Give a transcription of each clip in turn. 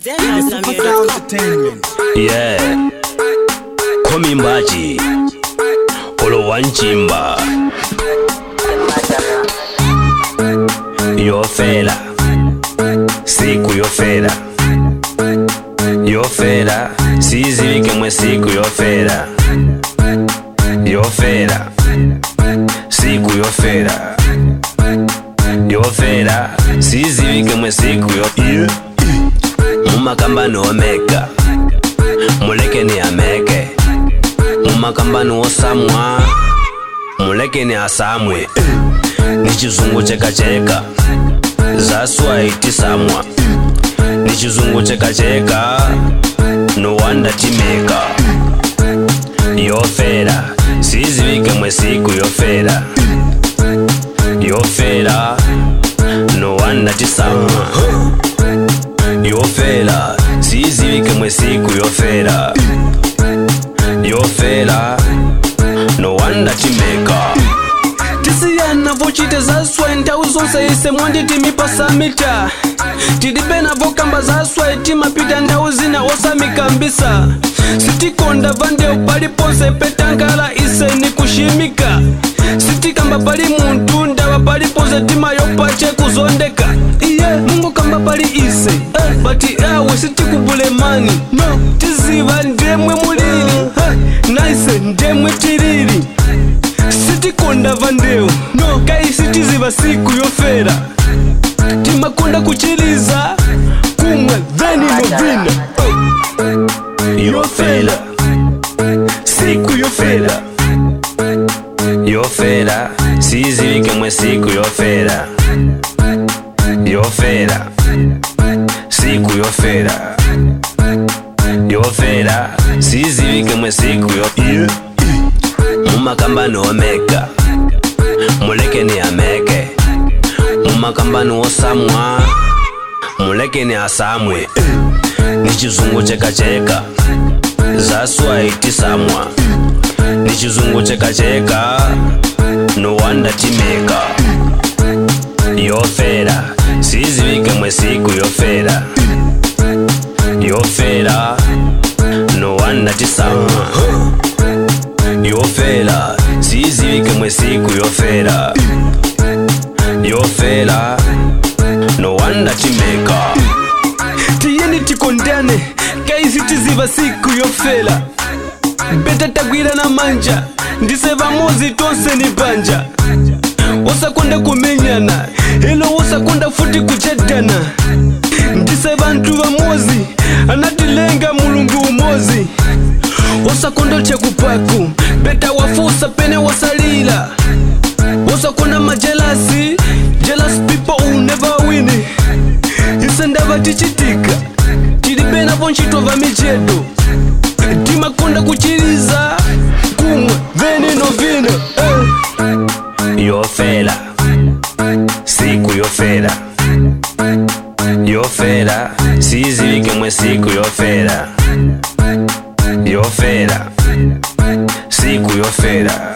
Yeah, Komi Mbaji, Olo Wanchimba, Yo fela, siku yo fela, yo fela, sizi wike mwe siku yo fela, yo fela, siku yo fela, yo fela, sizi wike mwe siku yo fela. Mumakamba no meka, muleke ni ameke. Mumakamba no samwa, muleke ni asamwe. Nichizungu cheka cheka, zaswa iti samwa. Nichizungu cheka cheka, no wanda timeka. Yo fela, sizi wike mwe siku yo fela. Yo fela, no wanda tisamwa. Yo fela, sizi wike mwe siku yo fela. Yo fela, no wanda timeka. Tisiyana vochite zaswa enta uzonsa ise mwandi timipasa mita. Tidibena vokamba zaswa etima pita ndauzina osamikambisa. Sitikonda vande upali ponse petankala ise ni kushimika. Sitikamba pali muntu ndawa pali ponse tima yopache kuzondeka. Mungu kamba pali ise bati awe sitikubule mani. No, tiziva ndemwe mulili naise ndemwe tirili. Sitikonda vandeo no, kai sitiziva siku yo fela. Timakonda kuchiliza kumwe veni novina. Yo fela, siku yo fela. Yo fela, sizi wike mwe siku yo fela. Yo fela, siku yo fela. Yo fela, sizi wike mwe siku yo fela. Mumakamba no meka, muleke ni ameke. Mumakamba no samwa, muleke ni asamwe. Nichizungu cheka cheka, zaswa iti samwa. Nichizungu cheka cheka, no wanda timeka. Yo fela, sizi wike mwe siku yo fela. Yo fela, no wanda tisamwa. Yo fela, sizi wike mwe siku yo fela. Yo fela, no wanda timeka. Tiyeni tikondane, kaisi tiziva siku yo fela. Beta tagwira na manja, ndiseva mozi tonse ni banja. Osakonda kumenyana, elo osakonda futi kuchedana. Ndiseva ntuva mozi, anatilenga mulungu umozi. Osakonda chekupaku, beta wafusa pene wasalila. Osakonda majelasi, jealous people who never win. Isendava tichitika, tilibena ponchito va michedo. Timakonda kuchiliza kumwe veni novina. Yo fela, siku yo fela. Yo fela, sizi wike mwe siku yo fela. Yo fela, siku yo fela.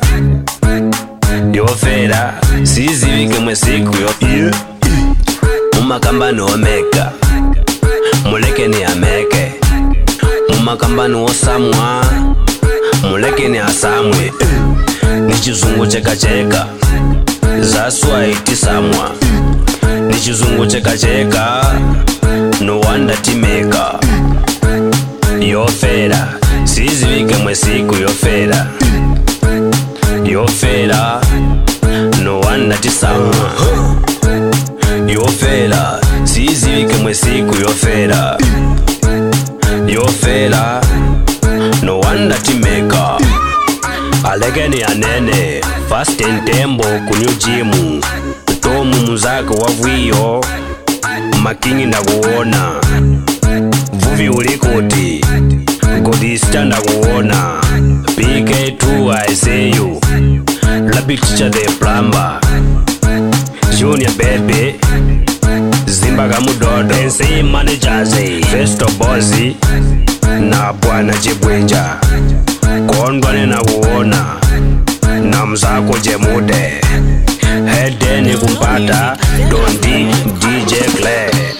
Yo fela, sizi wike mwe siku yo fela. Mumakamba no meka, muleke ni ameke. Mumakamba no samwa, muleke ni asamwe. Nichizungu cheka cheka, zaswa iti samwa. Nichizungu cheka cheka, no wanda timeka. Yo fela, sizi wike mwe siku yo fela. Yo fela, no wanda tisamwa. Yo fela, sizi wike mwe siku yo fela. Yo fela, no wanda timeka. Aleke ni anene, fast and tembo kunyu jimu. Tomu muzako wavuyo, makingi na kuona. Vuvi ulikoti, godista na kuona. PK2 I say you, Labi teacher the plumber. Junior baby, Zimba Gamudodo, NC managers, Festo Bozi, na Bwana Jibwenja. Kondwane na kuona, na mzako jemude. Hedeni kumpata, Dondi DJ Clay.